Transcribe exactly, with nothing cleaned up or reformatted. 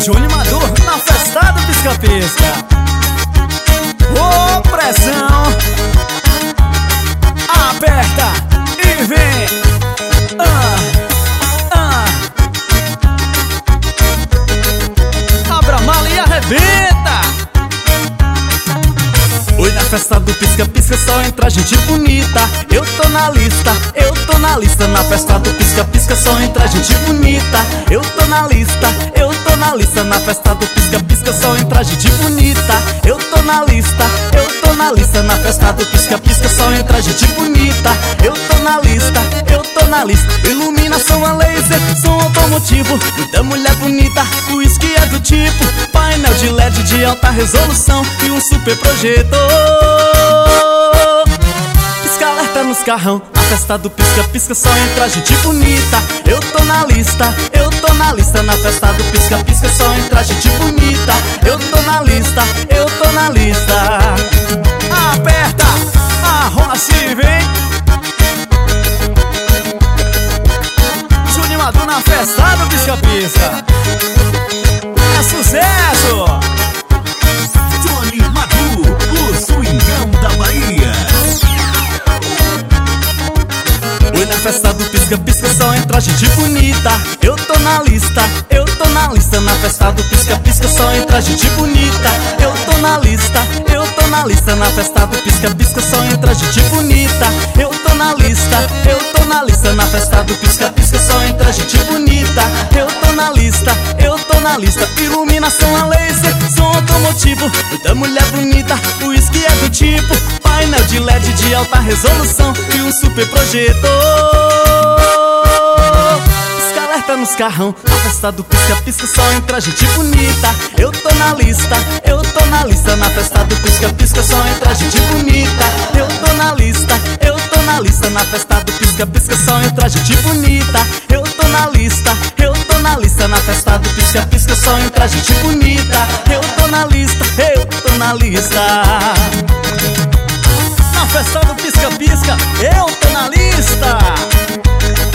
Júnior Maduro na festa do pisca-pisca. Ô, pressão, aperta e vem. Ah, ah. Abra a mala e arrebenta. Oi, na festa do pisca-pisca só entra gente bonita. Eu tô na lista, eu tô na lista. Na festa do pisca-pisca só entra gente bonita. Eu tô na lista, eu tô na lista. Na festa do pisca-pisca só entra gente bonita. Eu tô na lista, eu tô na lista. Na festa do pisca-pisca só entra gente bonita. Eu tô na lista, eu tô na lista. Iluminação a laser, som automotivo, muita mulher bonita. O uísque é do tipo painel de L E D de alta resolução e um super projetor. Pisca-alerta nos carrão, na festa do pisca-pisca só entra gente bonita. Eu tô na lista, eu tô na lista. Na festa do pisca-pisca só entra gente bonita. Eu tô na lista, eu tô na lista. Aperta, arrola se vem. Júnior Maduro na festa do pisca-pisca. É sucesso! Júnior Maduro, o swingão da Bahia. Oi, na festa do pisca-pisca só entra gente bonita. Eu tô na lista, eu tô na lista. Na festa do pisca-pisca só entra gente bonita. Eu tô na lista, eu tô na lista. Na festa do pisca-pisca só entra gente bonita. Eu tô na lista, eu tô na lista. Na festa do pisca-pisca só entra gente bonita. Eu tô na lista, eu tô na lista. Iluminação a laser, som automotivo, muita mulher bonita. O uísque é do tipo painel de L E D de alta resolução e um super projetor. Pisca-alerta nos carrão, na festa do pisca-pisca só entra gente bonita. Eu tô na lista, eu tô na lista. Na festa do pisca-pisca só entra gente bonita. Eu tô na lista, eu tô na lista. Na festa do pisca-pisca só entra gente bonita. Eu tô na lista, eu tô na lista. Na festa do pisca-pisca só entra gente bonita. Eu tô na lista, eu tô na lista. Na festa do pisca-pisca, eu tô na lista.